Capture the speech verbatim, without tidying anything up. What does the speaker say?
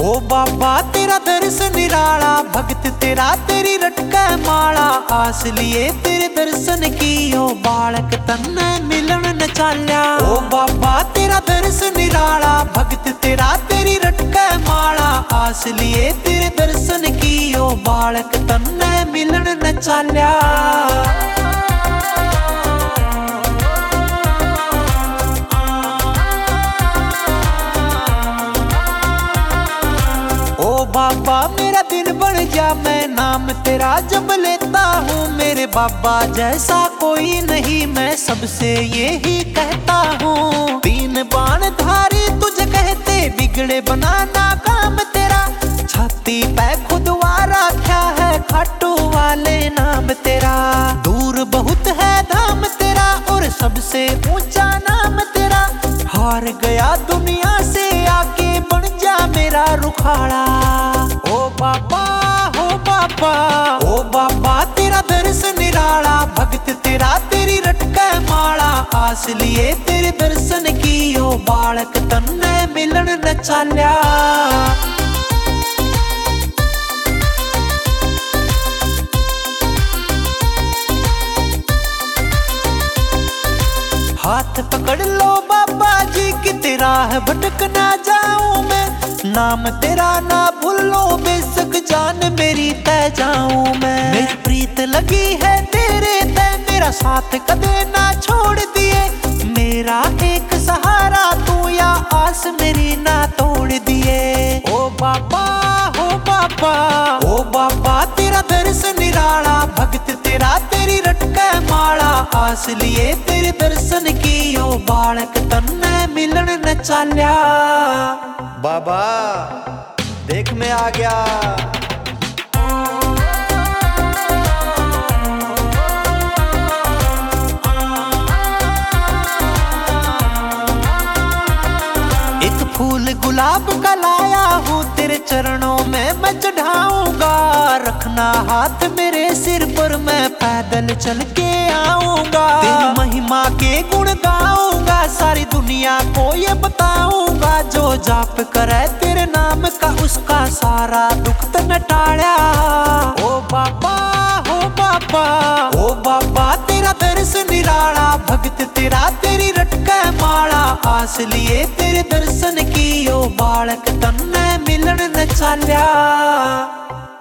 ओ बाबा तेरा दर्श निराला, भगत तेरा तेरी रटका माला। आस लिए तेरे दर्शन की ओ बालक तन्ने मिलन न चाल्या। ओ बाबा तेरा दर्श निराला, भगत तेरा तेरी रटका माला। आस लिए तेरे दर्शन की ओ बालक तन्ने मिलन न चाल्या। ओ बाबा मेरा दिन बन जा, मैं नाम तेरा जब लेता हूँ। मेरे बाबा जैसा कोई नहीं, मैं सबसे यही कहता हूँ। तीन बाण धारी तुझे कहते, बिगड़े बनाना काम तेरा। छाती पे खुदवारा क्या है, खाटू वाले नाम तेरा। दूर बहुत है धाम तेरा, और सबसे ऊंचा नाम तेरा। हार गया दुनिया से आके, बन जा मेरा रुखाड़ा। ओ बाबा हो बाबा, ओ बाबा तेरा दर्श निराला, भगत तेरा तेरी रटका माला। आस लिए तेरे दर्शन की ओ बालक तन्ने मिलन न चाल्या। हाथ पकड़ लो बाबा जी की, तेरा है भटक ना जाऊं मैं। नाम तेरा ना भूलो, बेशक जान मेरी तय जाऊं मैं। मेरी प्रीत लगी है तेरे तय, मेरा साथ कदे ना छोड़ दिए। मेरा एक सहारा तू, या आस मेरी ना तोड़ दिए। ओ बाबा हो बाबा, ओ बाबा तेरा दर्श निराला, भगत तेरा तेरी रटका माला। आस लिए तेरे दर्शन की ओ बालक तन्ने मिलन न चाल्या। बाबा देख मैं आ गया। एक फूल गुलाब का लाया हूँ, तेरे चरणों में मैं चढ़ाऊंगा। रखना हाथ मेरे सिर पर, मैं पैदल चल के आऊंगा। तेरी महिमा के गुण गाऊंगा, सारी दुनिया को ये बताऊंगा। जो जाप करे तेरे नाम का, उसका सारा दुख तन टाल्या। ओ बाबा हो बाबा, ओ बाबा तेरा दर्श निराला, भगत तेरा तेरी रटका माला। आस लिए तेरे दर्शन की ओ बालक तन्ने मिलन न चाल्या।